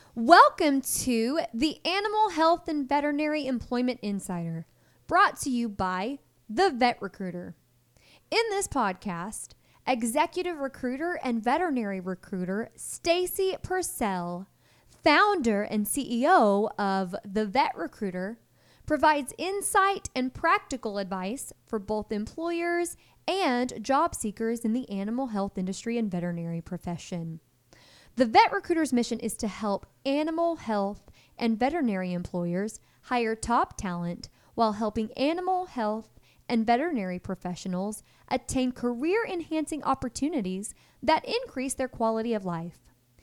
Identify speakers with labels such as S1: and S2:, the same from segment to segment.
S1: Welcome to the Animal Health and Veterinary Employment Insider, brought to you by The Vet Recruiter. In this podcast, executive recruiter and veterinary recruiter Stacy Purcell, founder and CEO of The Vet Recruiter, provides insight and practical advice for both employers and job seekers in the animal health industry and veterinary profession. The Vet Recruiter's mission is to help animal health and veterinary employers hire top talent while helping animal health and veterinary professionals attain career-enhancing opportunities that increase their quality of life.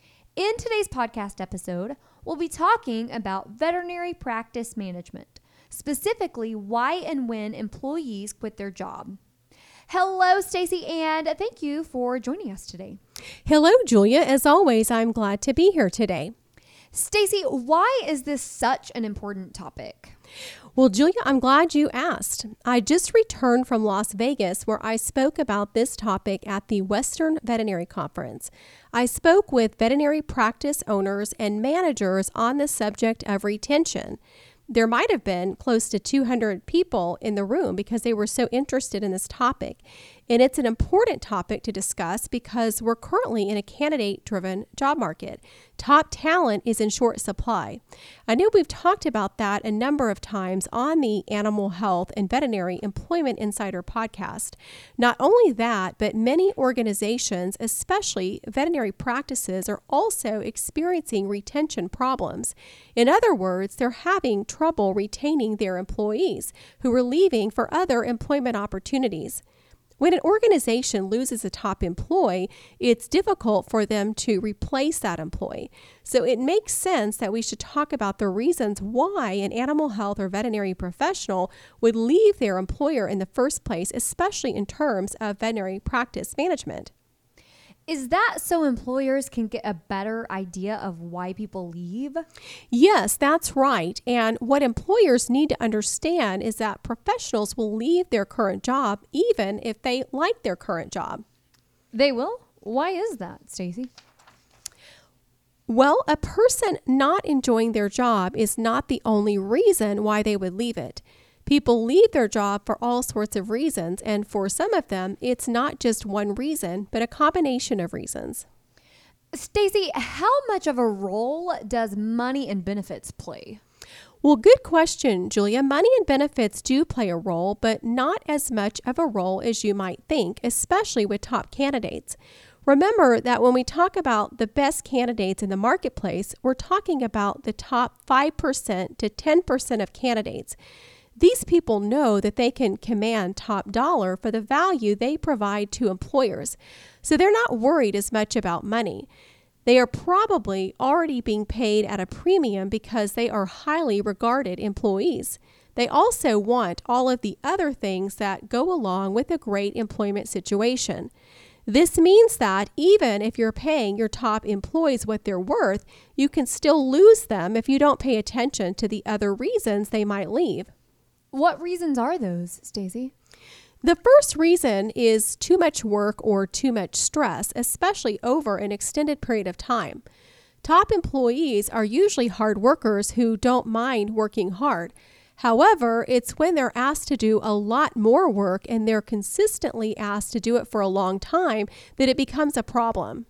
S1: In today's podcast episode, we'll be talking about veterinary practice management, specifically why and when employees quit their job. Hello, Stacy, and thank you for joining us today.
S2: Hello, Julia. As always, I'm glad to be here today.
S1: Stacy, why is this such an important topic?
S2: Well, Julia, I'm glad you asked. I just returned from Las Vegas where I spoke about this topic at the Western Veterinary Conference. I spoke with veterinary practice owners and managers on the subject of retention. There might have been close to 200 people in the room because they were so interested in this topic. And it's an important topic to discuss because we're currently in a candidate-driven job market. Top talent is in short supply. I know we've talked about that a number of times on the Animal Health and Veterinary Employment Insider podcast. Not only that, but many organizations, especially veterinary practices, are also experiencing retention problems. In other words, they're having trouble retaining their employees who are leaving for other employment opportunities. When an organization loses a top employee, it's difficult for them to replace that employee. So it makes sense that we should talk about the reasons why an animal health or veterinary professional would leave their employer in the first place, especially in terms of veterinary practice management.
S1: Is that so employers can get a better idea of why people leave?
S2: Yes, that's right. And what employers need to understand is that professionals will leave their current job even if they like their current job.
S1: They will? Why is that, Stacy?
S2: Well, a person not enjoying their job is not the only reason why they would leave it. People leave their job for all sorts of reasons, and for some of them, it's not just one reason, but a combination of reasons.
S1: Stacy, how much of a role does money and benefits play?
S2: Well, good question, Julia. Money and benefits do play a role, but not as much of a role as you might think, especially with top candidates. Remember that when we talk about the best candidates in the marketplace, we're talking about the top 5% to 10% of candidates. These people know that they can command top dollar for the value they provide to employers, so they're not worried as much about money. They are probably already being paid at a premium because they are highly regarded employees. They also want all of the other things that go along with a great employment situation. This means that even if you're paying your top employees what they're worth, you can still lose them if you don't pay attention to the other reasons they might leave.
S1: What reasons are those, Stacy?
S2: The first reason is too much work or too much stress, especially over an extended period of time. Top employees are usually hard workers who don't mind working hard. However, it's when they're asked to do a lot more work and they're consistently asked to do it for a long time that it becomes a problem.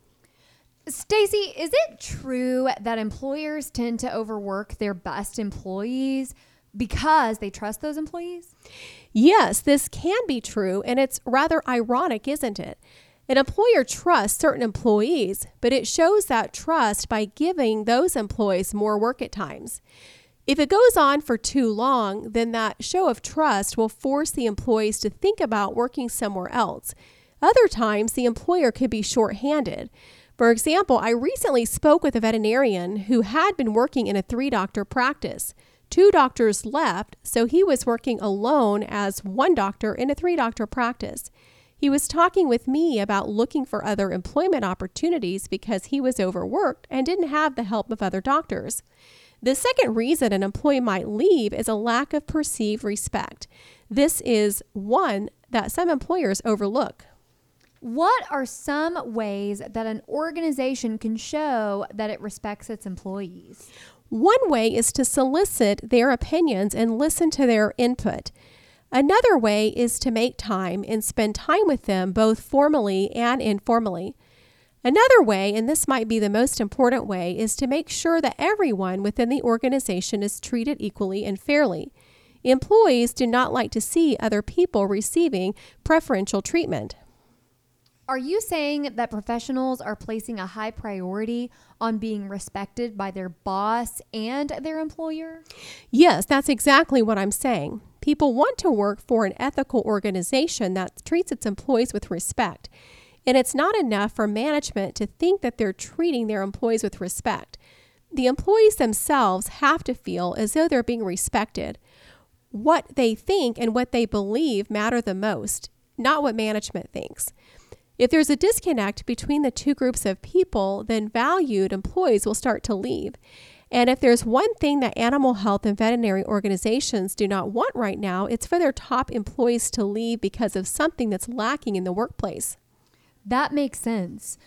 S1: Stacy, is it true that employers tend to overwork their best employees because they trust those employees?
S2: Yes, this can be true, and it's rather ironic, isn't it? An employer trusts certain employees, but it shows that trust by giving those employees more work at times. If it goes on for too long, then that show of trust will force the employees to think about working somewhere else. Other times, the employer could be short-handed. For example, I recently spoke with a veterinarian who had been working in a 3-doctor practice. 2 doctors left, so he was working alone as 1 doctor in a 3-doctor practice. He was talking with me about looking for other employment opportunities because he was overworked and didn't have the help of other doctors. The second reason an employee might leave is a lack of perceived respect. This is one that some employers overlook.
S1: What are some ways that an organization can show that it respects its employees?
S2: One way is to solicit their opinions and listen to their input. Another way is to make time and spend time with them both formally and informally. Another way, and this might be the most important way, is to make sure that everyone within the organization is treated equally and fairly. Employees do not like to see other people receiving preferential treatment.
S1: Are you saying that professionals are placing a high priority on being respected by their boss and their employer?
S2: Yes, that's exactly what I'm saying. People want to work for an ethical organization that treats its employees with respect. And it's not enough for management to think that they're treating their employees with respect. The employees themselves have to feel as though they're being respected. What they think and what they believe matter the most, not what management thinks. If there's a disconnect between the two groups of people, then valued employees will start to leave. And if there's one thing that animal health and veterinary organizations do not want right now, it's for their top employees to leave because of something that's lacking in the workplace.
S1: That makes sense.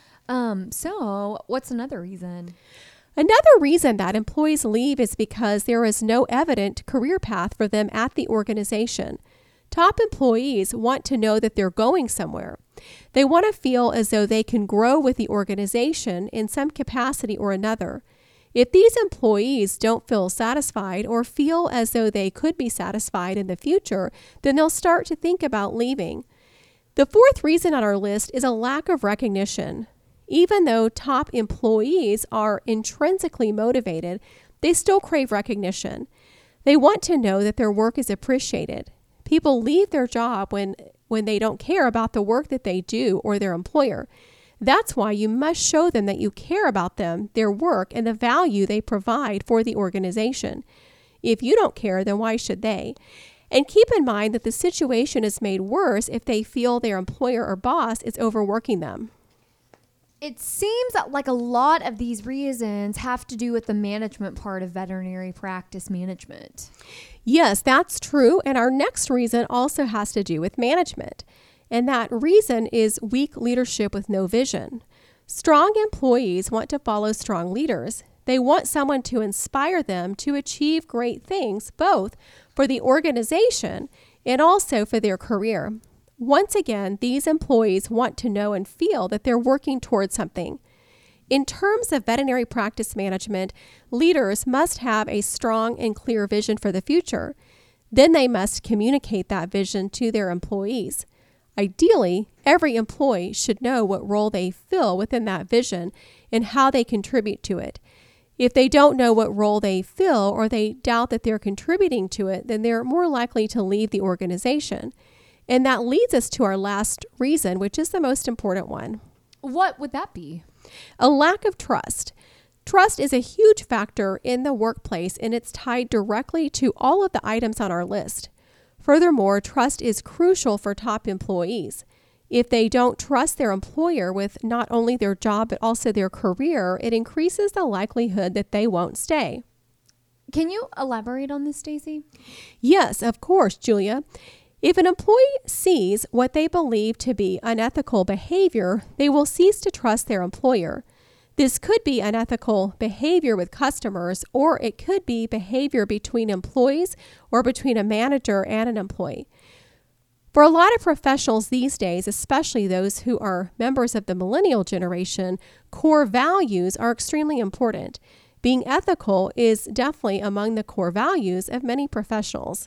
S1: So what's another reason?
S2: Another reason that employees leave is because there is no evident career path for them at the organization. Top employees want to know that they're going somewhere. They want to feel as though they can grow with the organization in some capacity or another. If these employees don't feel satisfied or feel as though they could be satisfied in the future, then they'll start to think about leaving. The fourth reason on our list is a lack of recognition. Even though top employees are intrinsically motivated, they still crave recognition. They want to know that their work is appreciated. People leave their job when they don't care about the work that they do or their employer. That's why you must show them that you care about them, their work, and the value they provide for the organization. If you don't care, then why should they? And keep in mind that the situation is made worse if they feel their employer or boss is overworking them.
S1: It seems like a lot of these reasons have to do with the management part of veterinary practice management.
S2: Yes, that's true. And our next reason also has to do with management. And that reason is weak leadership with no vision. Strong employees want to follow strong leaders. They want someone to inspire them to achieve great things, both for the organization and also for their career. Once again, these employees want to know and feel that they're working towards something. In terms of veterinary practice management, leaders must have a strong and clear vision for the future. Then they must communicate that vision to their employees. Ideally, every employee should know what role they fill within that vision and how they contribute to it. If they don't know what role they fill or they doubt that they're contributing to it, then they're more likely to leave the organization. And that leads us to our last reason, which is the most important one.
S1: What would that be?
S2: A lack of trust. Trust is a huge factor in the workplace, and it's tied directly to all of the items on our list. Furthermore, trust is crucial for top employees. If they don't trust their employer with not only their job, but also their career, it increases the likelihood that they won't stay.
S1: Can you elaborate on this, Stacy?
S2: Yes, of course, Julia. If an employee sees what they believe to be unethical behavior, they will cease to trust their employer. This could be unethical behavior with customers, or it could be behavior between employees or between a manager and an employee. For a lot of professionals these days, especially those who are members of the millennial generation, core values are extremely important. Being ethical is definitely among the core values of many professionals.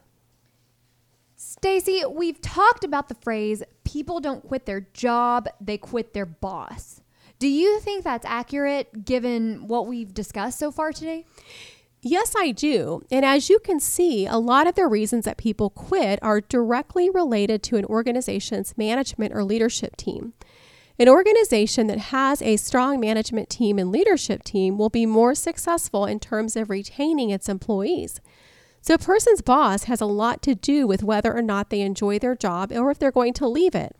S1: Stacy, we've talked about the phrase, people don't quit their job, they quit their boss. Do you think that's accurate given what we've discussed so far today?
S2: Yes, I do. And as you can see, a lot of the reasons that people quit are directly related to an organization's management or leadership team. An organization that has a strong management team and leadership team will be more successful in terms of retaining its employees. So a person's boss has a lot to do with whether or not they enjoy their job or if they're going to leave it.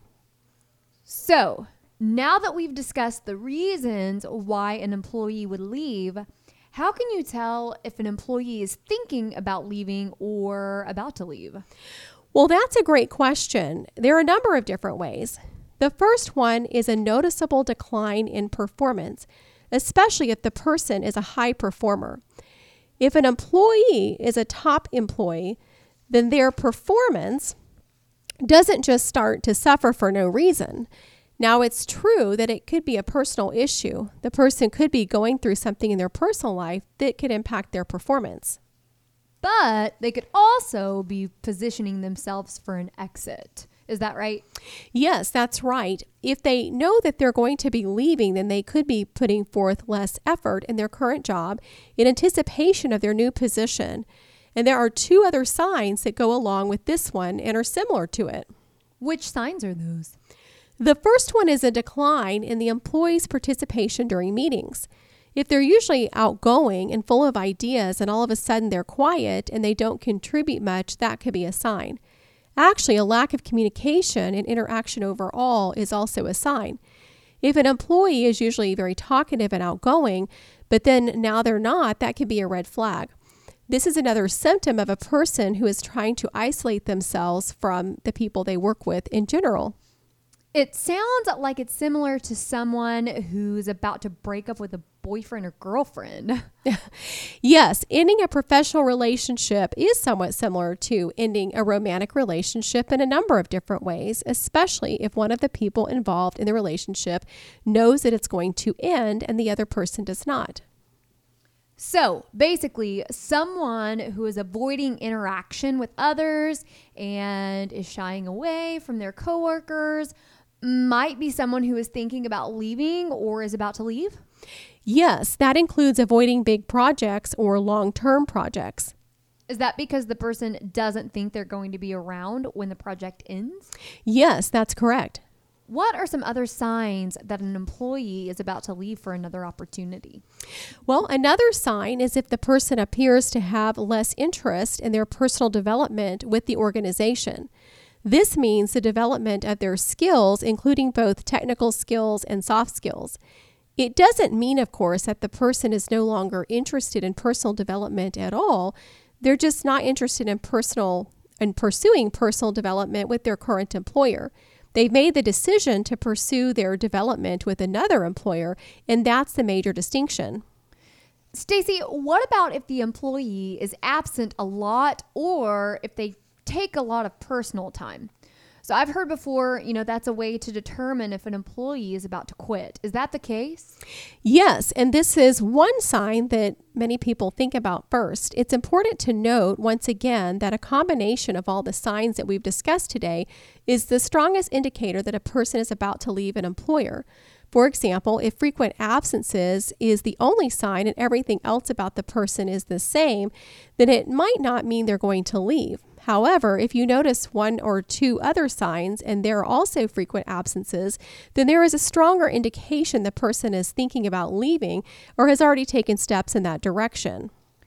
S1: So, now that we've discussed the reasons why an employee would leave, how can you tell if an employee is thinking about leaving or about to leave?
S2: Well, that's a great question. There are a number of different ways. The first one is a noticeable decline in performance, especially if the person is a high performer. If an employee is a top employee, then their performance doesn't just start to suffer for no reason. Now, it's true that it could be a personal issue. The person could be going through something in their personal life that could impact their performance.
S1: But they could also be positioning themselves for an exit. Is that right?
S2: Yes, that's right. If they know that they're going to be leaving, then they could be putting forth less effort in their current job in anticipation of their new position. And there are two other signs that go along with this one and are similar to it.
S1: Which signs are those?
S2: The first one is a decline in the employee's participation during meetings. If they're usually outgoing and full of ideas and all of a sudden they're quiet and they don't contribute much, that could be a sign. Actually, a lack of communication and interaction overall is also a sign. If an employee is usually very talkative and outgoing, but then now they're not, that could be a red flag. This is another symptom of a person who is trying to isolate themselves from the people they work with in general.
S1: It sounds like it's similar to someone who's about to break up with a boyfriend or girlfriend.
S2: Yes, ending a professional relationship is somewhat similar to ending a romantic relationship in a number of different ways, especially if one of the people involved in the relationship knows that it's going to end and the other person does not.
S1: So basically, someone who is avoiding interaction with others and is shying away from their coworkers might be someone who is thinking about leaving or is about to leave?
S2: Yes, that includes avoiding big projects or long-term projects.
S1: Is that because the person doesn't think they're going to be around when the project ends?
S2: Yes, that's correct.
S1: What are some other signs that an employee is about to leave for another opportunity?
S2: Well, another sign is if the person appears to have less interest in their personal development with the organization. This means the development of their skills, including both technical skills and soft skills. It doesn't mean, of course, that the person is no longer interested in personal development at all. They're just not interested in pursuing personal development with their current employer. They've made the decision to pursue their development with another employer, and that's the major distinction.
S1: Stacy, what about if the employee is absent a lot or if they take a lot of personal time? So I've heard before, that's a way to determine if an employee is about to quit. Is that the case?
S2: Yes, and this is one sign that many people think about first. It's important to note, once again, that a combination of all the signs that we've discussed today is the strongest indicator that a person is about to leave an employer. For example, if frequent absences is the only sign and everything else about the person is the same, then it might not mean they're going to leave. However, if you notice one or two other signs and there are also frequent absences, then there is a stronger indication the person is thinking about leaving or has already taken steps in that direction.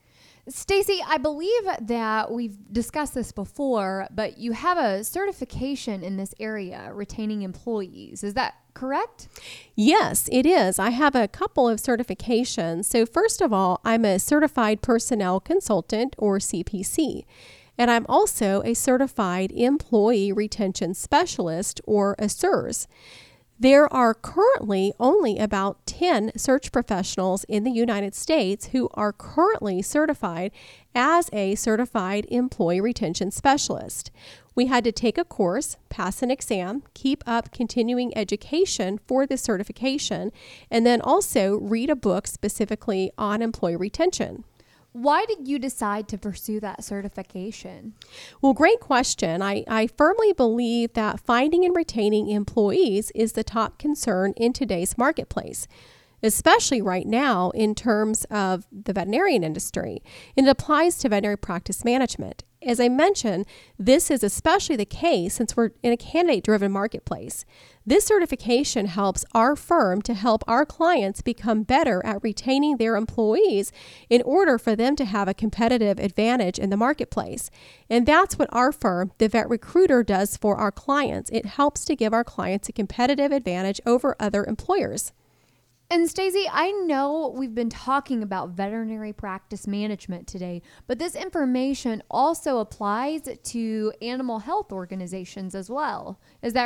S1: Stacy, I believe that we've discussed this before, but you have a certification in this area, retaining employees. Is that correct?
S2: Yes, it is. I have a couple of certifications. So first of all, I'm a certified personnel consultant, or CPC. And I'm also a certified employee retention specialist, or a CERS. There are currently only about 10 search professionals in the United States who are currently certified as a certified employee retention specialist. We had to take a course, pass an exam, keep up continuing education for the certification, and then also read a book specifically on employee retention.
S1: Why did you decide to pursue that certification?
S2: Well, great question. I firmly believe that finding and retaining employees is the top concern in today's marketplace, especially right now in terms of the veterinarian industry. And it applies to veterinary practice management. As I mentioned, this is especially the case since we're in a candidate-driven marketplace. This certification helps our firm to help our clients become better at retaining their employees in order for them to have a competitive advantage in the marketplace. And that's what our firm, the Vet Recruiter, does for our clients. It helps to give our clients a competitive advantage over other employers.
S1: And Stacy, I know we've been talking about veterinary practice management today, but this information also applies to animal health organizations as well. Is that right?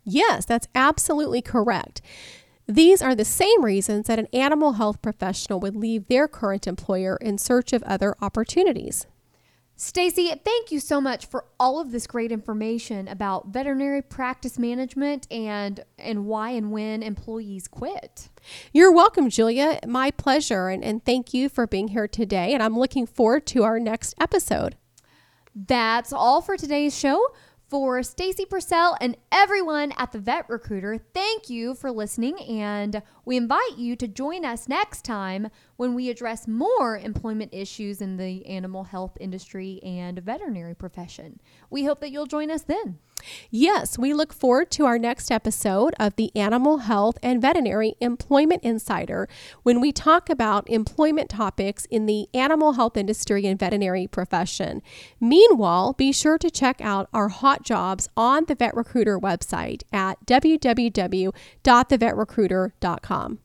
S2: Yes, that's absolutely correct. These are the same reasons that an animal health professional would leave their current employer in search of other opportunities.
S1: Stacy, thank you so much for all of this great information about veterinary practice management and why and when employees quit.
S2: You're welcome, Julia. My pleasure. And thank you for being here today. And I'm looking forward to our next episode.
S1: That's all for today's show. For Stacy Purcell and everyone at the Vet Recruiter, thank you for listening, and we invite you to join us next time when we address more employment issues in the animal health industry and veterinary profession. We hope that you'll join us then.
S2: Yes, we look forward to our next episode of the Animal Health and Veterinary Employment Insider when we talk about employment topics in the animal health industry and veterinary profession. Meanwhile, be sure to check out our hot jobs on the Vet Recruiter website at www.thevetrecruiter.com.